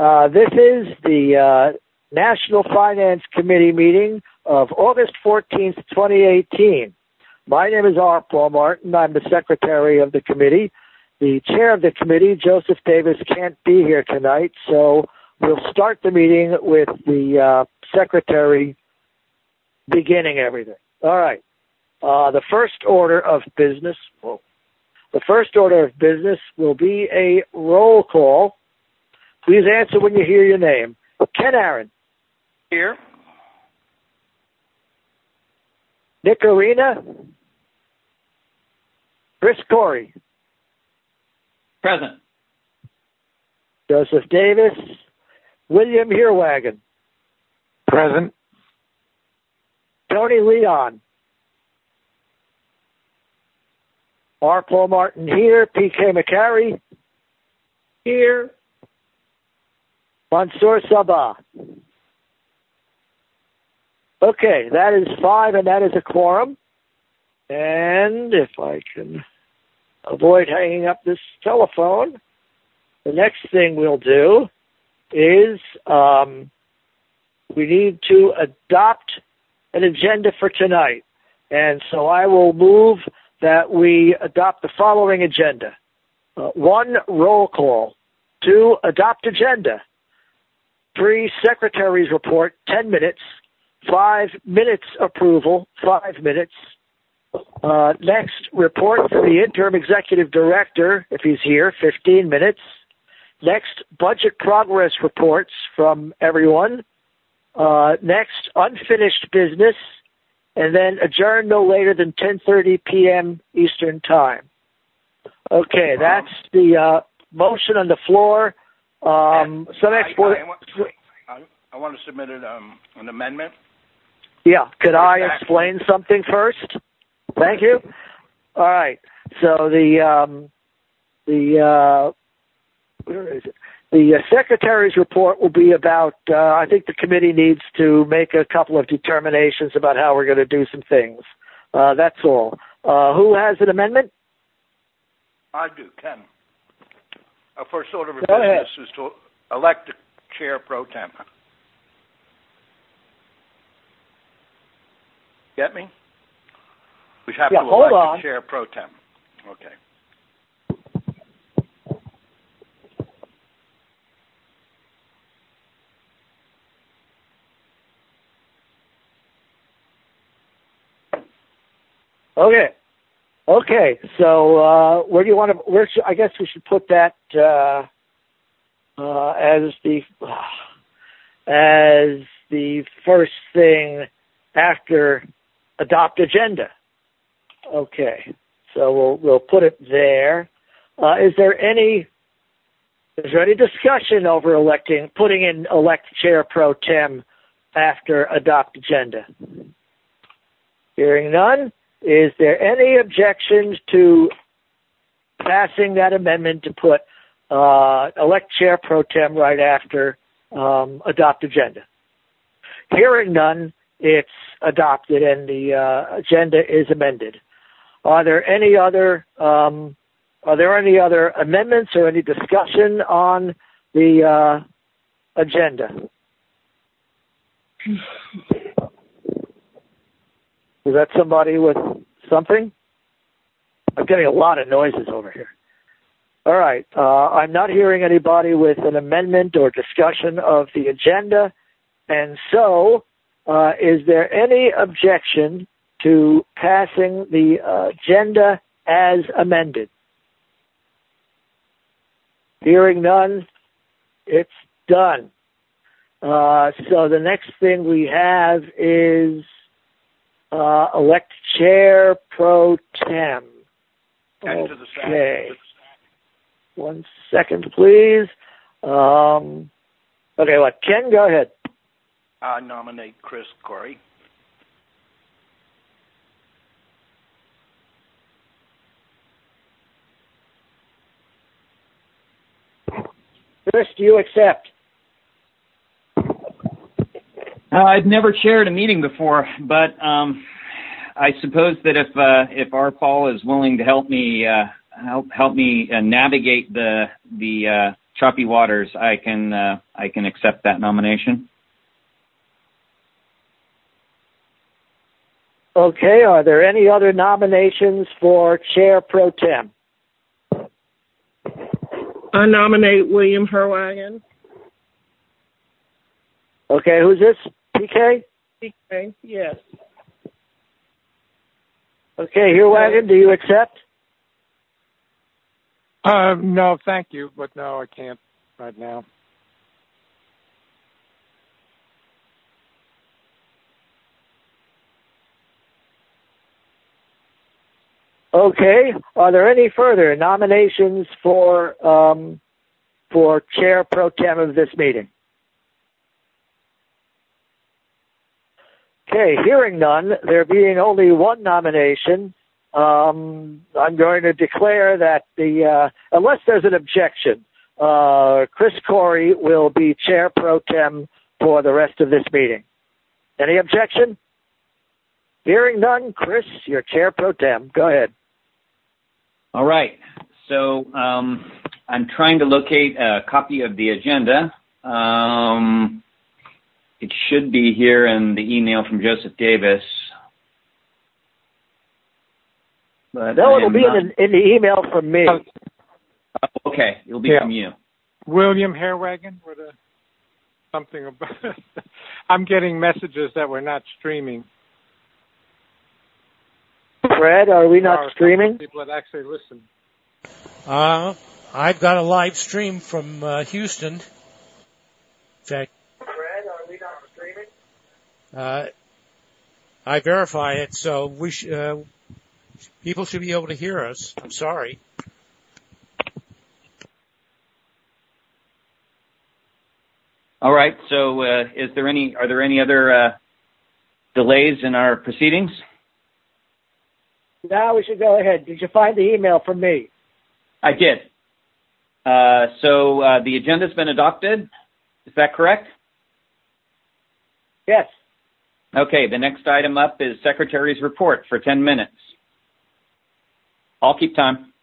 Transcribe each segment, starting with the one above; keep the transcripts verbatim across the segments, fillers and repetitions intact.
Uh, this is the uh, National Finance Committee meeting of August fourteenth, twenty eighteen. My name is R. Paul Martin. I'm the secretary of the committee. The chair of the committee, Joseph Davis, can't be here tonight, so we'll start the meeting with the uh, secretary beginning everything. All right. Uh, the first order of business, well, the first order of business will be a roll call. Please answer when you hear your name. Ken Aaron. Here. Nick Arena. Chris Corey. Present. Joseph Davis. William Heerwagen. Present. Tony Leon. R. Paul Martin here. P K McCary. Here. Mansour Sabah. Okay, that is five, and that is a quorum. And if I can avoid hanging up this telephone, the next thing we'll do is um, we need to adopt an agenda for tonight. And so I will move that we adopt the following agenda. Uh, one, roll call. Two, adopt agenda. Three, secretary's report, ten minutes. Five, minutes approval, five minutes. Uh, next, report from the interim executive director, if he's here, fifteen minutes. Next, budget progress reports from everyone. Uh, next, unfinished business. And then adjourn no later than ten thirty p.m. Eastern Time. Okay, that's the uh, motion on the floor. Um, some export. I, I, I, I want to submit an, um, an amendment. Yeah, could I explain something first? Thank you. All right. So the um, the uh, where is it? The uh, secretary's report will be about. Uh, I think the committee needs to make a couple of determinations about how we're going to do some things. Uh, that's all. Uh, who has an amendment? I do, Ken. Our first order of Go business ahead. is to elect the chair pro tem. Get me? We have Yeah, to hold elect on. the chair pro tem. Okay. Okay. Okay. So uh, where do you want to? Where should, I guess we should put that uh, uh, as the as the first thing after adopt agenda. Okay. So we'll we'll put it there. Uh, is there any is there any discussion over electing putting in elect chair pro tem after adopt agenda? Hearing none. Is there any objections to passing that amendment to put uh, elect chair pro tem right after um, adopt agenda? Hearing none, it's adopted and the uh, agenda is amended. Are there any other um, are there any other amendments or any discussion on the uh, agenda? Is that somebody with something? I'm getting a lot of noises over here. All right. Uh, I'm not hearing anybody with an amendment or discussion of the agenda. And so, uh, is there any objection to passing the uh, agenda as amended? Hearing none, it's done. Uh, so the next thing we have is Uh, elect chair pro tem. And to the staff. Okay. One second, please. Um, okay, what? Ken, go ahead. I nominate Chris Corey. Chris, do you accept? Uh, I've never chaired a meeting before, but um, I suppose that if uh, if R. Paul is willing to help me uh, help help me uh, navigate the the uh, choppy waters, I can uh, I can accept that nomination. Okay, are there any other nominations for Chair Pro Tem? I nominate William Herwagen. Okay, who's this? P K? P K, yes. Okay, Herwagen, do you accept? Uh, no, thank you, but no, I can't right now. Okay, are there any further nominations for um, for Chair Pro Tem of this meeting? Okay, hearing none, there being only one nomination, um, I'm going to declare that the, uh, unless there's an objection, uh, Chris Corey will be Chair Pro Tem for the rest of this meeting. Any objection? Hearing none, Chris, you're Chair Pro Tem. Go ahead. All right. So um, I'm trying to locate a copy of the agenda. Um, it should be here in the email from Joseph Davis. But no, I it'll be not... in, the, in the email from me. Oh, okay, it'll be yeah. from you. William Herwagen, what a, something about I'm getting messages that we're not streaming. Fred, are we not streaming? People that actually listen. Uh, I've got a live stream from uh, Houston. In fact, Fred, are we not streaming? Uh, I verify it, so we sh- uh, people should be able to hear us. I'm sorry. All right. So, uh, is there any? Are there any other uh, delays in our proceedings? Now we should go ahead. Did you find the email from me? I did. Uh, so uh, the agenda's been adopted. Is that correct? Yes. Okay. The next item up is Secretary's report for ten minutes. I'll keep time.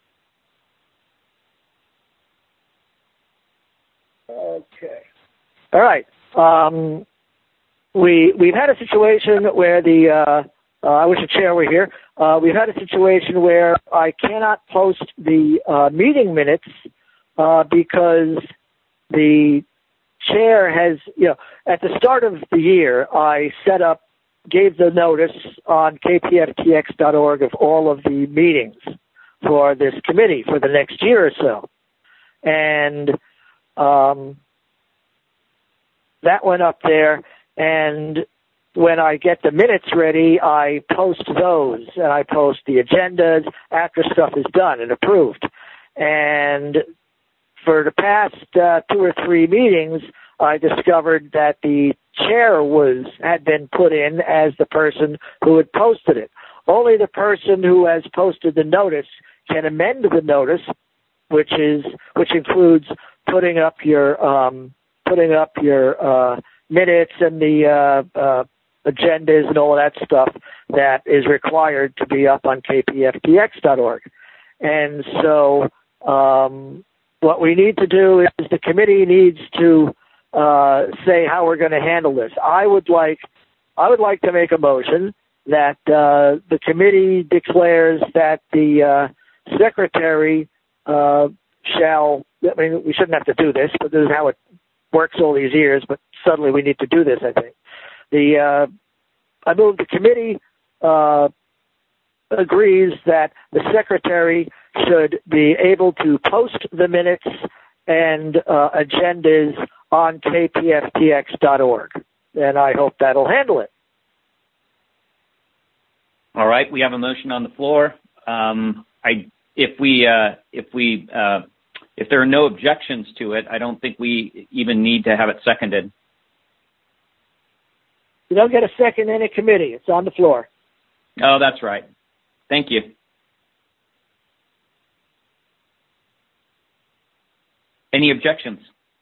Okay. All right. Um, we we've had a situation where the uh, uh, I wish the chair were here. Uh, we've had a situation where I cannot post the uh, meeting minutes uh, because the chair has, you know, at the start of the year, I set up, gave the notice on k p f t x dot org of all of the meetings for this committee for the next year or so. And um, that went up there, and when I get the minutes ready, I post those, and I post the agendas after stuff is done and approved. And for the past uh, two or three meetings, I discovered that the chair was had been put in as the person who had posted it. Only the person who has posted the notice can amend the notice, which is which includes putting up your um, putting up your uh, minutes and the uh, uh, agendas and all of that stuff that is required to be up on k p f t x dot org. And so um, what we need to do is the committee needs to uh, say how we're going to handle this. I would like I would like to make a motion that uh, the committee declares that the uh, secretary uh, shall, I mean, we shouldn't have to do this, but this is how it works all these years, but suddenly we need to do this, I think. The uh, I move the committee uh, agrees that the secretary should be able to post the minutes and uh, agendas on k p f t x dot org, and I hope that'll handle it. All right, we have a motion on the floor. Um, I, if we, uh, if we, uh, if there are no objections to it, I don't think we even need to have it seconded. You don't get a second in a committee. It's on the floor. Oh, that's right. Thank you. Any objections?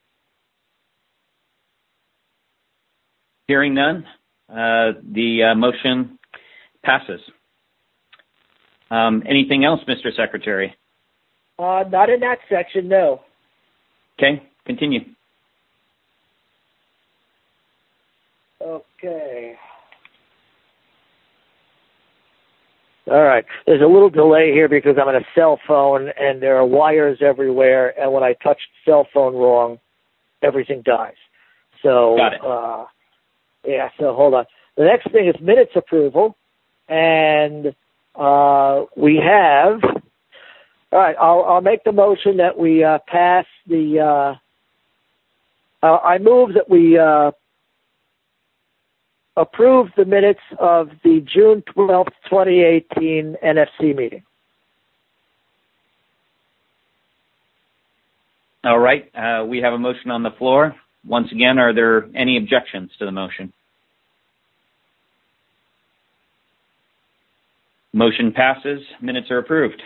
Hearing none, uh, the uh, motion passes. Um, anything else, Mister Secretary? Uh, not in that section, no. Okay, continue. Okay. All right. There's a little delay here because I'm on a cell phone and there are wires everywhere, and when I touch the cell phone wrong, everything dies. So, Got it. Uh, yeah, so hold on. The next thing is minutes approval, and uh, we have, all right, I'll, I'll make the motion that we uh, pass the, uh, uh, I move that we uh, approve the minutes of the June twelfth, twenty eighteen N F C meeting. All right. Uh, we have a motion on the floor. Once again, are there any objections to the motion? Motion passes. Minutes are approved.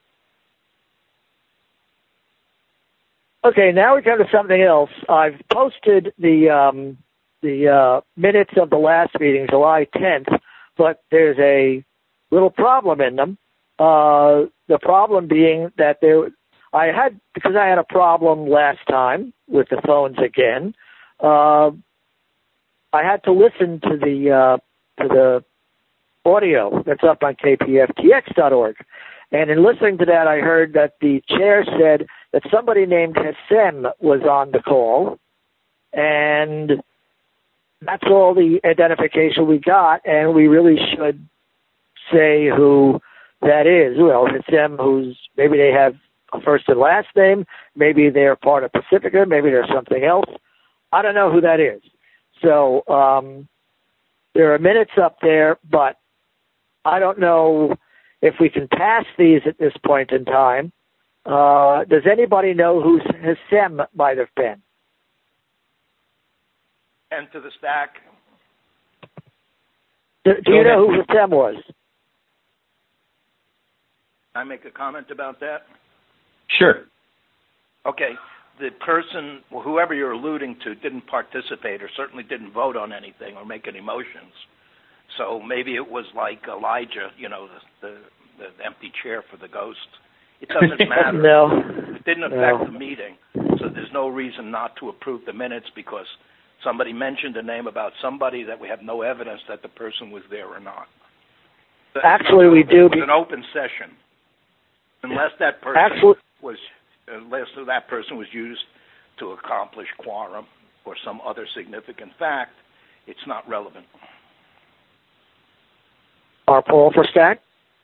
Okay, now we come to something else. I've posted the um, the uh, minutes of the last meeting, July tenth, but there's a little problem in them. Uh, the problem being that there, I had, because I had a problem last time with the phones again, uh, I had to listen to the uh, to the audio that's up on K P F T X dot org. And in listening to that, I heard that the chair said that somebody named Hassem was on the call, and that's all the identification we got, and we really should say who that is. Well, Hassem, who's, maybe they have a first and last name, maybe they're part of Pacifica, maybe they're something else. I don't know who that is. So um, there are minutes up there, but I don't know if we can pass these at this point in time. Uh, does anybody know who Hassem might have been? And to the stack. Do, do you know who Hassem was? Can I make a comment about that? Sure. Okay. The person, whoever you're alluding to, didn't participate or certainly didn't vote on anything or make any motions. So maybe it was like Elijah, you know, the, the, the empty chair for the ghost. It doesn't matter. No. It didn't affect no. the meeting. So there's no reason not to approve the minutes because somebody mentioned a name about somebody that we have no evidence that the person was there or not. Actually, we do. It was an open session. Unless that person Actually, was, unless that person was used to accomplish quorum or some other significant fact, it's not relevant. R. Paul for Stack?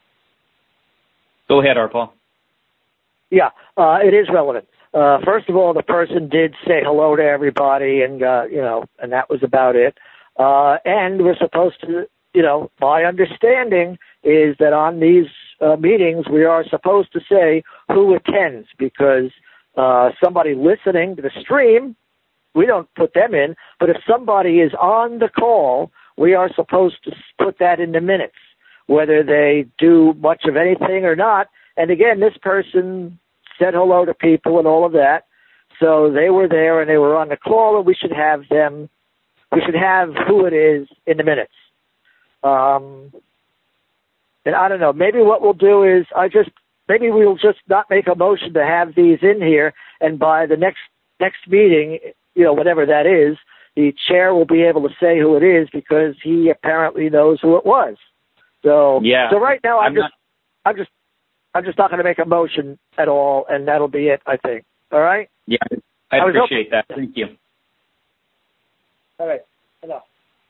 Go ahead, R. Paul. Yeah, uh, it is relevant. Uh, first of all, the person did say hello to everybody, and uh, you know, and that was about it. Uh, and we're supposed to, you know, my understanding is that on these uh, meetings we are supposed to say who attends, because uh, somebody listening to the stream, we don't put them in. But if somebody is on the call, we are supposed to put that in the minutes, whether they do much of anything or not. And again, this person said hello to people and all of that. So they were there and they were on the call, and we should have them, we should have who it is in the minutes. Um, and I don't know, maybe what we'll do is I just, maybe we'll just not make a motion to have these in here, and by the next, next meeting, you know, whatever that is, the chair will be able to say who it is because he apparently knows who it was. So, yeah. so right now I'm, I'm just, not... I'm just, I'm just not going to make a motion at all, and that'll be it, I think. All right? Yeah, I, I appreciate hoping... that. Thank you. All right. Enough.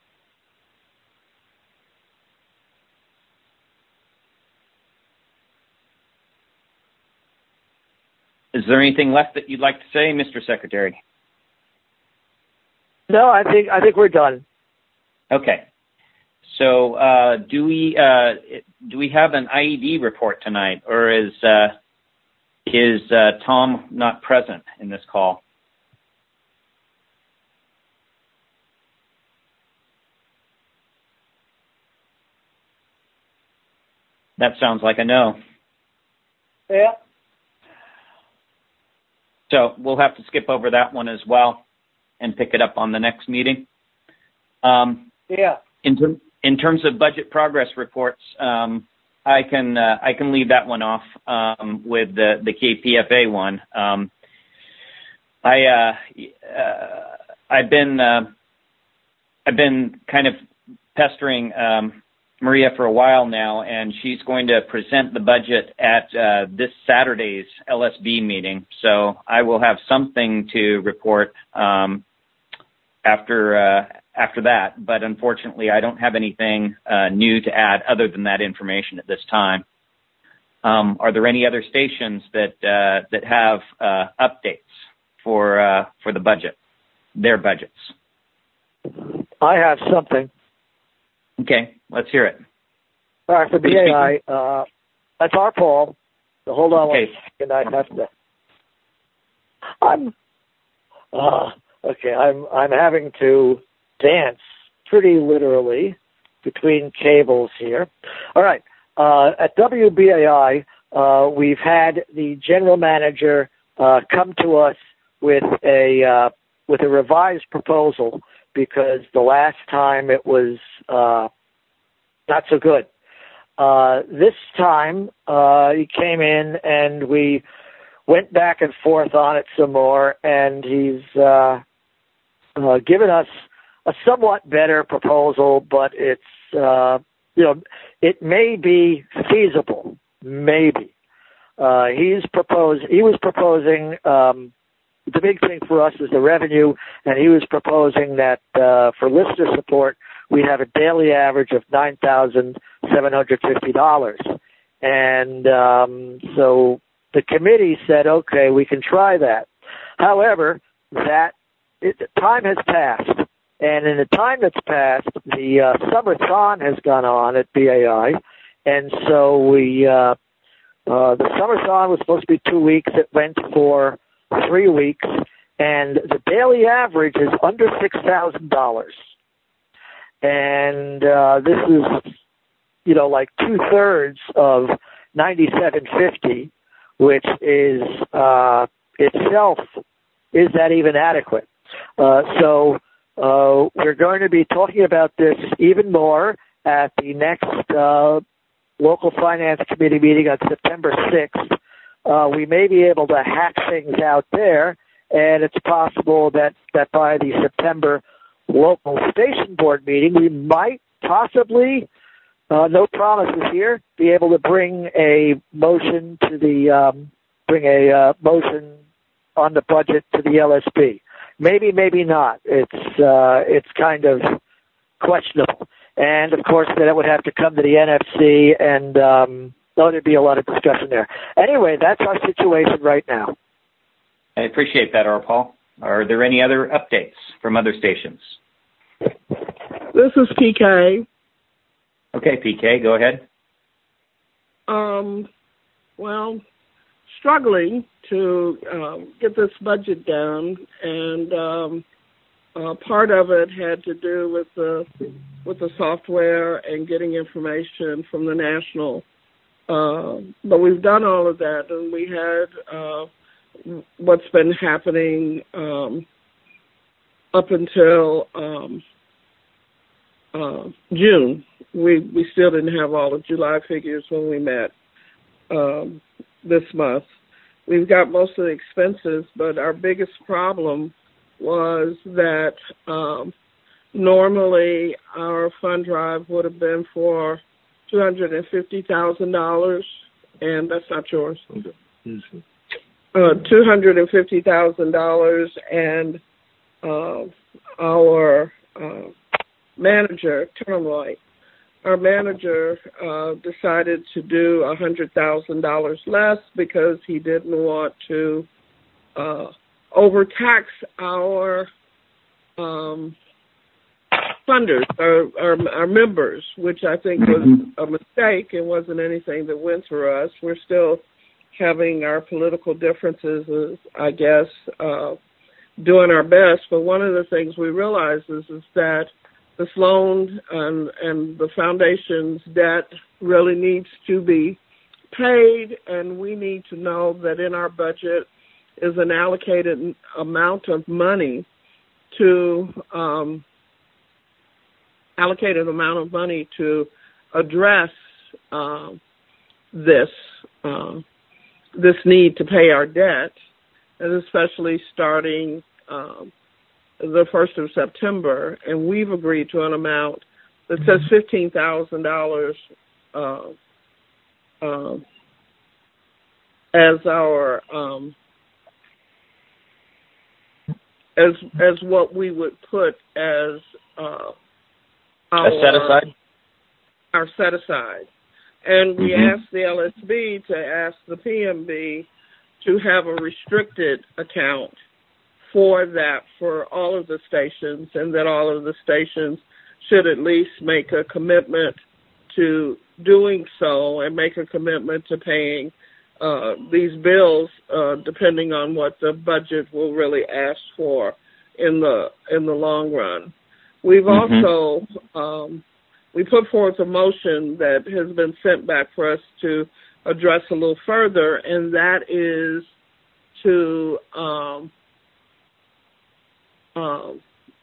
Is there anything left that you'd like to say, Mister Secretary? No, I think I think we're done. Okay. So, uh, do we uh, do we have an I E D report tonight, or is uh, is uh, Tom not present in this call? That sounds like a no. Yeah. So we'll have to skip over that one as well and pick it up on the next meeting. Um, yeah. In, ter- in terms of budget progress reports, um, I can uh, I can leave that one off um, with the, the K P F A one. Um, I uh, uh, I've been uh, I've been kind of pestering um, Maria for a while now, and she's going to present the budget at uh, this Saturday's L S B meeting. So I will have something to report um, after uh, after that. But unfortunately, I don't have anything uh, new to add other than that information at this time. Um, are there any other stations that uh, that have uh, updates for uh, for the budget, their budgets? I have something. Okay, let's hear it. All right, for B A I, uh, that's our Paul. So hold on Okay. one second. I have to. I'm. Uh, okay, I'm. I'm having to dance pretty literally between cables here. All right. Uh, at W B A I, uh, we've had the general manager uh, come to us with a uh, with a revised proposal because the last time it was uh, not so good. Uh, this time uh, he came in and we went back and forth on it some more, and he's uh, uh, given us a somewhat better proposal, but it's uh, you know, it may be feasible, maybe. Uh, he's proposed, he was proposing, um, the big thing for us is the revenue, and he was proposing that, uh, for listener support, we have a daily average of nine thousand seven hundred fifty dollars. And, um, so the committee said, okay, we can try that. However, that, it, time has passed. And in the time that's passed, the uh, summerthon has gone on at B A I, and so we uh, uh, the summerthon was supposed to be two weeks. It went for three weeks, and the daily average is under six thousand dollars. And uh, this is, you know, like two thirds of ninety-seven fifty, which is uh, itself is that even adequate? Uh, so. Uh, we're going to be talking about this even more at the next uh, local finance committee meeting on September sixth. Uh, we may be able to hack things out there, and it's possible that, that by the September local station board meeting, we might possibly, uh, no promises here, be able to bring a motion to the um, bring a uh, motion on the budget to the L S B. Maybe, maybe not. It's uh, it's kind of questionable. And, of course, then it would have to come to the N F C, and um, oh, there'd be a lot of discussion there. Anyway, that's our situation right now. I appreciate that, R. Paul. Are there any other updates from other stations? This is P K. Okay, P K, go ahead. Um, well, struggling to um, get this budget down, and um, uh, part of it had to do with the with the software and getting information from the national. Uh, but we've done all of that, and we had uh, what's been happening um, up until um, uh, June. We we still didn't have all of July figures when we met um, this month. We've got most of the expenses, but our biggest problem was that um, normally our fund drive would have been for two hundred fifty thousand dollars, and that's not yours. Okay. Uh, two hundred fifty thousand dollars, and uh, our uh, manager, Termlight, our manager uh, decided to do one hundred thousand dollars less because he didn't want to uh, overtax our um, funders, our, our, our members, which I think was a mistake and wasn't anything that went for us. We're still having our political differences, I guess, uh, doing our best. But one of the things we realize is, is that this loan and, and the foundation's debt really needs to be paid, and we need to know that in our budget is an allocated amount of money to um, allocated amount of money to address uh, this uh, this need to pay our debt. and especially starting um, the first of September. And we've agreed to an amount that says fifteen thousand dollars uh, uh, as our um, as as what we would put as uh, our a set aside. Our set aside, and we mm-hmm. asked the L S B to ask the P M B to have a restricted account for that for all of the stations, and that all of the stations should at least make a commitment to doing so and make a commitment to paying uh, these bills, uh, depending on what the budget will really ask for in the in the long run. We've mm-hmm. also um, we put forth a motion that has been sent back for us to address a little further, and that is to um, um,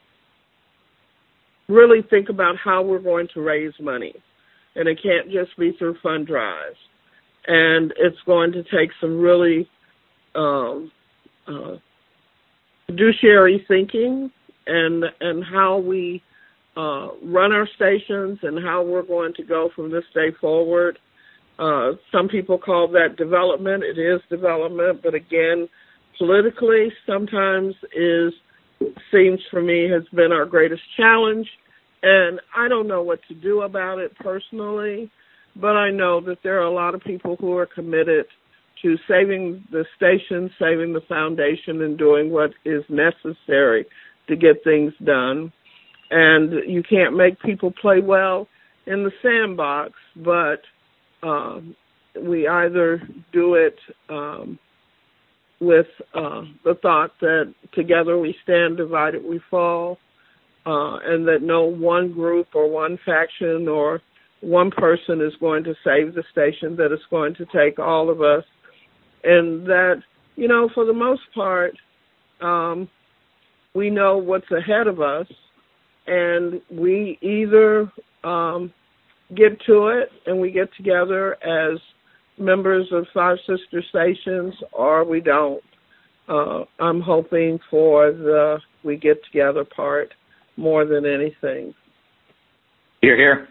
really think about how we're going to raise money. And it can't just be through fund drives. And it's going to take some really um, uh, fiduciary thinking and and how we uh, run our stations and how we're going to go from this day forward. Uh, some people call that development. It is development, but again, politically, sometimes is seems for me has been our greatest challenge. And I don't know what to do about it personally, but I know that there are a lot of people who are committed to saving the station, saving the foundation, and doing what is necessary to get things done. And you can't make people play well in the sandbox, but um, we either do it um, with uh, the thought that together we stand, divided we fall, uh, and that no one group or one faction or one person is going to save the station, that it's going to take all of us. And that, you know, for the most part, um, we know what's ahead of us, and we either um, get to it and we get together as members of Five Sister Stations, or we don't. Uh, I'm hoping for the we get together part more than anything. Hear, hear.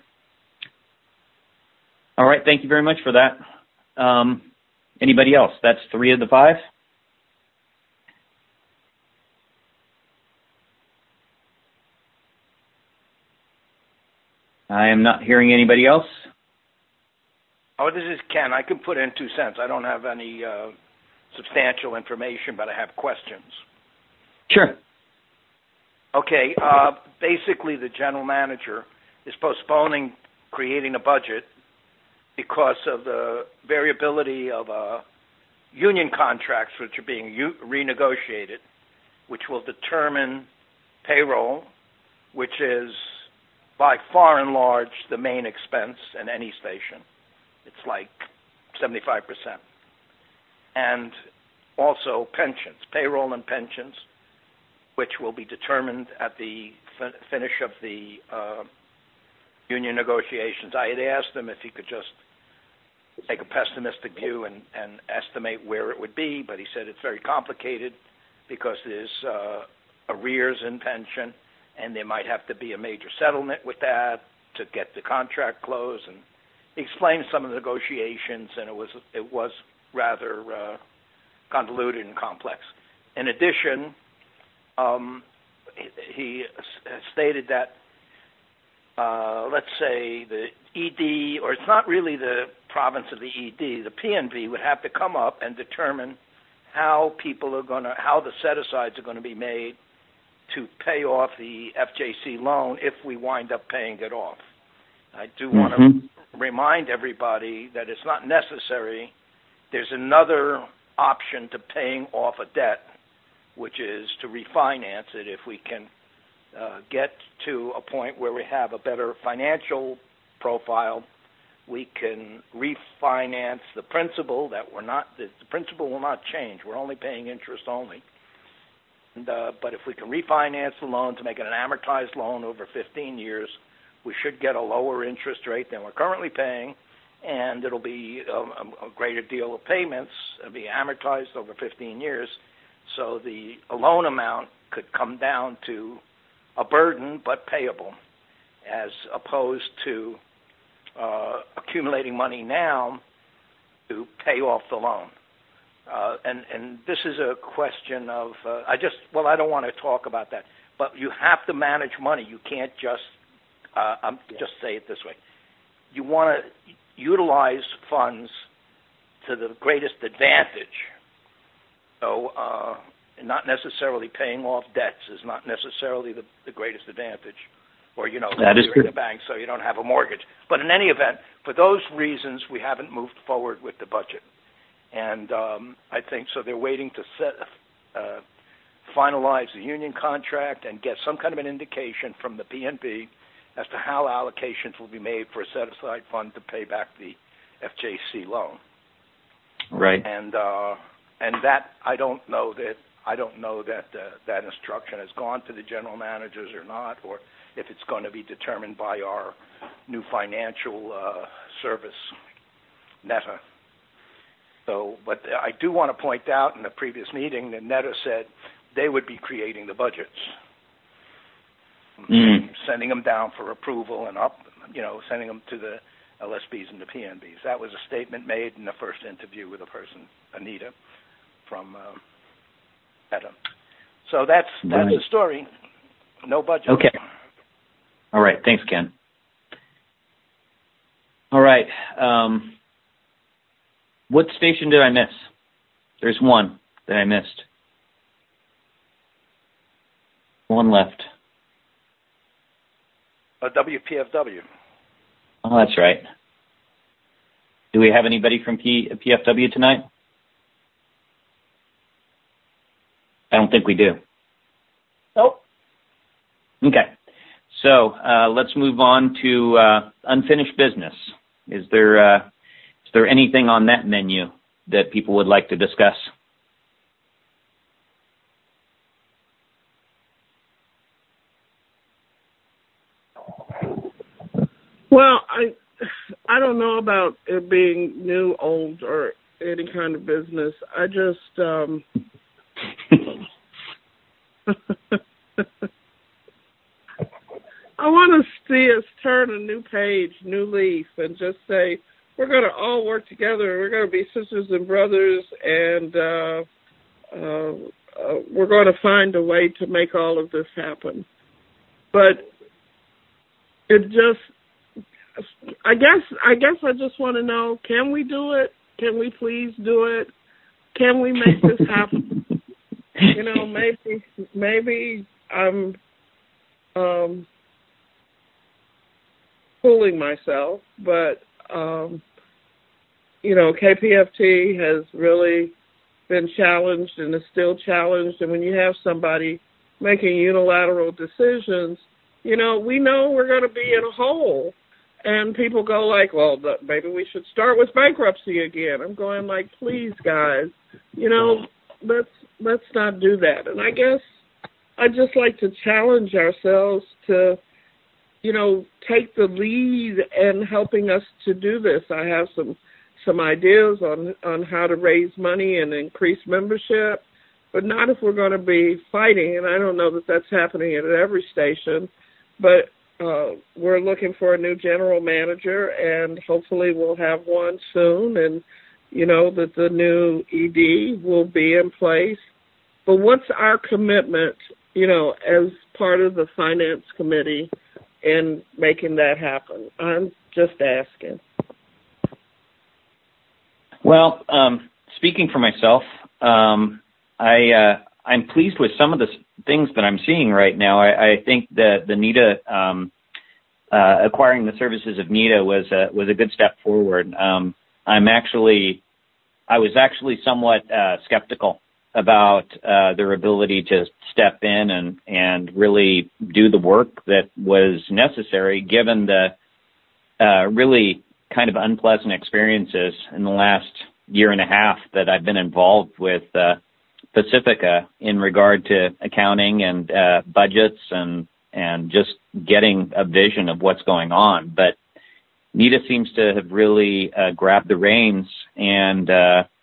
All right, thank you very much for that. Um, anybody else? That's three of the five. I am not hearing anybody else. Oh, this is Ken. I can put in two cents. I don't have any uh, substantial information, but I have questions. Sure. Okay. Uh, basically, the general manager is postponing creating a budget because of the variability of uh, union contracts, which are being u- renegotiated, which will determine payroll, which is by far and large the main expense in any station. It's like seventy-five percent. And also pensions, payroll and pensions, which will be determined at the fin- finish of the uh, union negotiations. I had asked him if he could just take a pessimistic view and, and estimate where it would be, but he said it's very complicated because there's uh, arrears in pension, and there might have to be a major settlement with that to get the contract closed. And he explained some of the negotiations, and it was it was rather uh, convoluted and complex. In addition, um, he, he stated that, uh, let's say, the E D, or it's not really the province of the E D, the P N B would have to come up and determine how people are going to, how the set-asides are going to be made to pay off the F J C loan if we wind up paying it off. I do want mm-hmm. to remind everybody that it's not necessary. There's another option to paying off a debt, which is to refinance it if we can uh, get to a point where we have a better financial profile. We can refinance the principal that we're not, the, the principal will not change. We're only paying interest only. And, uh, but if we can refinance the loan to make it an amortized loan over fifteen years, we should get a lower interest rate than we're currently paying, and it'll be um, a greater deal of payments. It'll be amortized over fifteen years, So the loan amount could come down to a burden but payable, as opposed to uh, accumulating money now to pay off the loan. Uh, and, and this is a question of, uh, I just, well, I don't want to talk about that, but you have to manage money. You can't just, uh, I'm just say it this way. You want to utilize funds to the greatest advantage. So uh, not necessarily paying off debts is not necessarily the, the greatest advantage. Or, you know, that is you're true. in the bank so you don't have a mortgage. But in any event, for those reasons, we haven't moved forward with the budget. And um, I think so they're waiting to set, uh, finalize the union contract and get some kind of an indication from the P N B as to how allocations will be made for a set-aside fund to pay back the F J C loan. Right. And uh, and that I don't know that I don't know that uh, that instruction has gone to the general managers or not, or if it's going to be determined by our new financial uh, service, NETA. So, but I do want to point out in the previous meeting that NETA said they would be creating the budgets, mm. sending them down for approval and up, you know, sending them to the L S Bs and the P N Bs. That was a statement made in the first interview with a person, Anita, from uh, NETA. So that's that's right. the story. No budget. Okay. All right. Thanks, Ken. All right. Um, what station did I miss? There's one that I missed. One left. Uh, W P F W. Oh, that's right. Do we have anybody from P- PFW tonight? I don't think we do. Nope. Okay. So uh, let's move on to uh, unfinished business. Is there uh, is there anything on that menu that people would like to discuss? Well, I I don't know about it being new, old, or any kind of business. I just um, I want to see us turn a new page, new leaf, and just say we're going to all work together. We're going to be sisters and brothers, and uh, uh, uh, we're going to find a way to make all of this happen. But it just, I guess, I guess I just want to know: can we do it? Can we please do it? Can we make this happen? You know, maybe, maybe I'm. Um, fooling myself, but um, you know, K P F T has really been challenged and is still challenged. And when you have somebody making unilateral decisions, you know, we know we're going to be in a hole. And people go like, well, maybe we should start with bankruptcy again. I'm going like, please, guys, you know, let's let's not do that. And I guess I'd just like to challenge ourselves to, you know, take the lead in helping us to do this. I have some some ideas on, on how to raise money and increase membership, but not if we're going to be fighting. And I don't know that that's happening at every station, but uh, we're looking for a new general manager, and hopefully we'll have one soon, and, you know, that the new E D will be in place. But what's our commitment, you know, as part of the finance committee in making that happen? I'm just asking. Well, um, speaking for myself, um, I, uh, I'm pleased with some of the things that I'm seeing right now. I, I think that the NETA, um, uh, acquiring the services of NETA was a, was a good step forward. Um, I'm actually, I was actually somewhat uh, skeptical about uh, their ability to step in and, and really do the work that was necessary, given the uh, really kind of unpleasant experiences in the last year and a half that I've been involved with uh, Pacifica in regard to accounting and uh, budgets and and just getting a vision of what's going on. But NETA seems to have really uh, grabbed the reins and uh,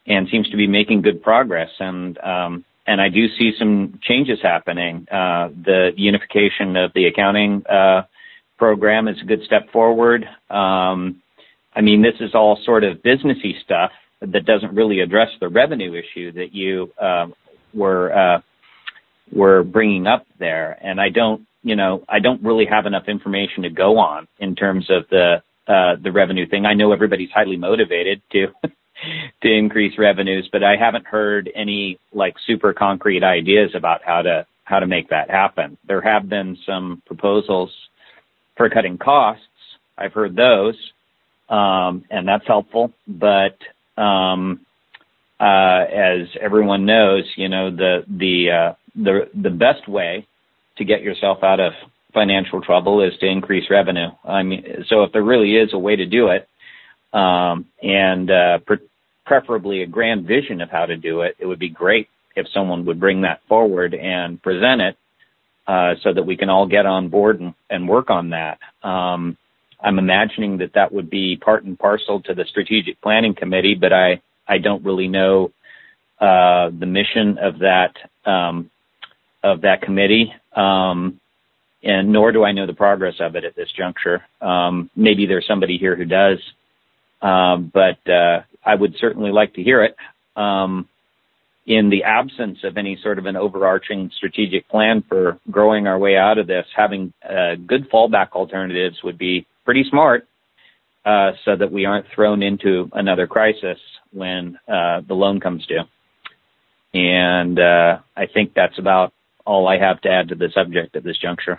and seems to be making good progress. And um, and I do see some changes happening. Uh, the unification of the accounting uh, program is a good step forward. Um, I mean, this is all sort of businessy stuff that doesn't really address the revenue issue that you uh, were uh, were bringing up there. And I don't, you know, I don't really have enough information to go on in terms of the uh, the revenue thing. I know everybody's highly motivated to to increase revenues, but I haven't heard any like super concrete ideas about how to how to make that happen. There have been some proposals for cutting costs. I've heard those, um, and that's helpful. But um, uh, as everyone knows, you know, the the uh, the the best way to get yourself out of financial trouble is to increase revenue. I mean, so if there really is a way to do it, um, and uh, pre- preferably a grand vision of how to do it, it would be great if someone would bring that forward and present it, uh, so that we can all get on board and, and work on that. Um, I'm imagining that that would be part and parcel to the strategic planning committee, but I, I don't really know uh, the mission of that um, of that committee, um, and nor do I know the progress of it at this juncture. Um, maybe there's somebody here who does, um, but uh, I would certainly like to hear it. Um, in the absence of any sort of an overarching strategic plan for growing our way out of this, having uh, good fallback alternatives would be pretty smart, uh, so that we aren't thrown into another crisis when uh, the loan comes due. And uh, I think that's about all I have to add to the subject at this juncture.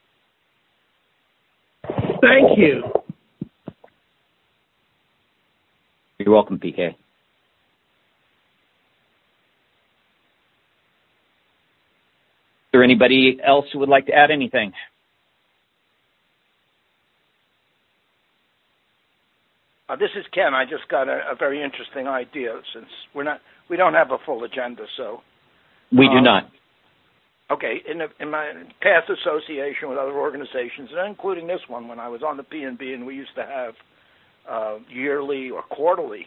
Thank you. You're welcome, P K. Is there anybody else who would like to add anything? Uh, this is Ken. I just got a, a very interesting idea. Since we're not, we don't have a full agenda, so we do um, not. Okay. In, the, in my past association with other organizations, and including this one, when I was on the P N B, and we used to have uh, yearly or quarterly,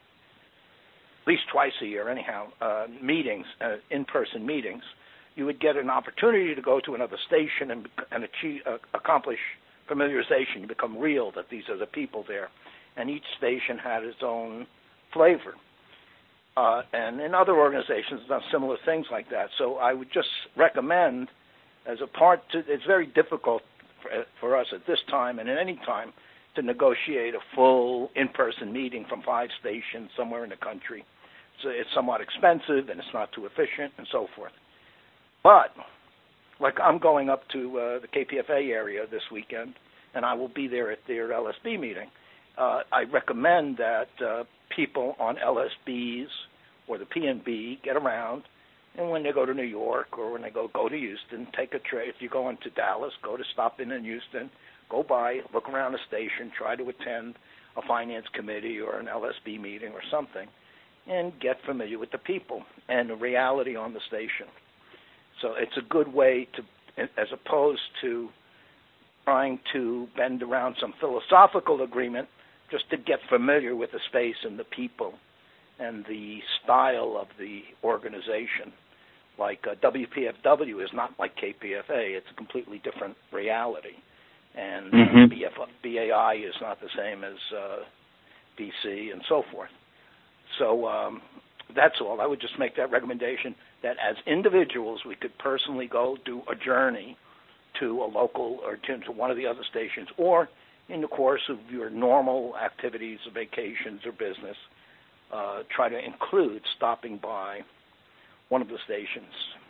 at least twice a year, anyhow, uh, meetings, uh, in-person meetings. You would get an opportunity to go to another station and, and achieve, uh, accomplish familiarization. You become real that these are the people there. And each station had its own flavor. Uh, and in other organizations, done similar things like that. So I would just recommend, as a part to, it's very difficult for, for us at this time and at any time to negotiate a full in-person meeting from five stations somewhere in the country. So it's somewhat expensive and it's not too efficient and so forth. But, like I'm going up to uh, the K P F A area this weekend, and I will be there at their L S B meeting. Uh, I recommend that uh, people on L S Bs or the P N B get around, and when they go to New York or when they go go to Houston, take a trip. If you go into Dallas, go to stop in in Houston, go by, look around the station, try to attend a finance committee or an L S B meeting or something, and get familiar with the people and the reality on the station. So it's a good way to, as opposed to trying to bend around some philosophical agreement, just to get familiar with the space and the people and the style of the organization. Like uh, W P F W is not like K P F A. It's a completely different reality. And mm-hmm. B F, B A I is not the same as uh, B C and so forth. So um, that's all. I would just make that recommendation that as individuals we could personally go do a journey to a local or to, to one of the other stations, or in the course of your normal activities or vacations or business, uh, try to include stopping by one of the stations.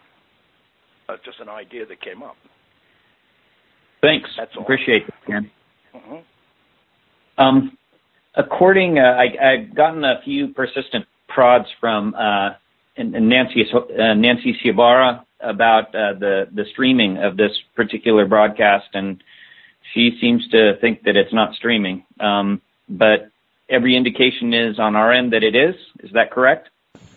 Uh, just an idea that came up. Thanks. That's all. Appreciate it, Ken. Mm-hmm. Um, according, uh, I, I've gotten a few persistent prods from uh, Nancy uh, Nancy Ciavarra about uh, the the streaming of this particular broadcast, and she seems to think that it's not streaming. Um, but every indication is on our end that it is. Is that correct?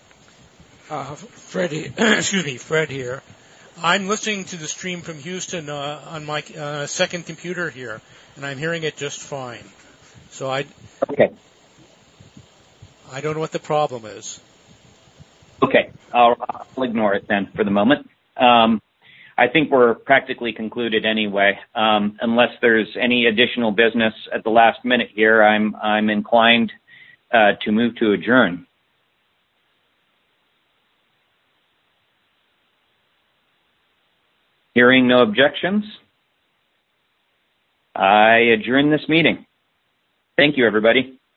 Uh, Freddie, excuse me, Fred here. I'm listening to the stream from Houston uh, on my uh, second computer here, and I'm hearing it just fine. So I, okay. I don't know what the problem is. Okay, I'll, I'll ignore it then for the moment. Um, I think we're practically concluded anyway. Um, unless there's any additional business at the last minute here, I'm I'm inclined uh, to move to adjourn. Hearing no objections, I adjourn this meeting. Thank you, everybody.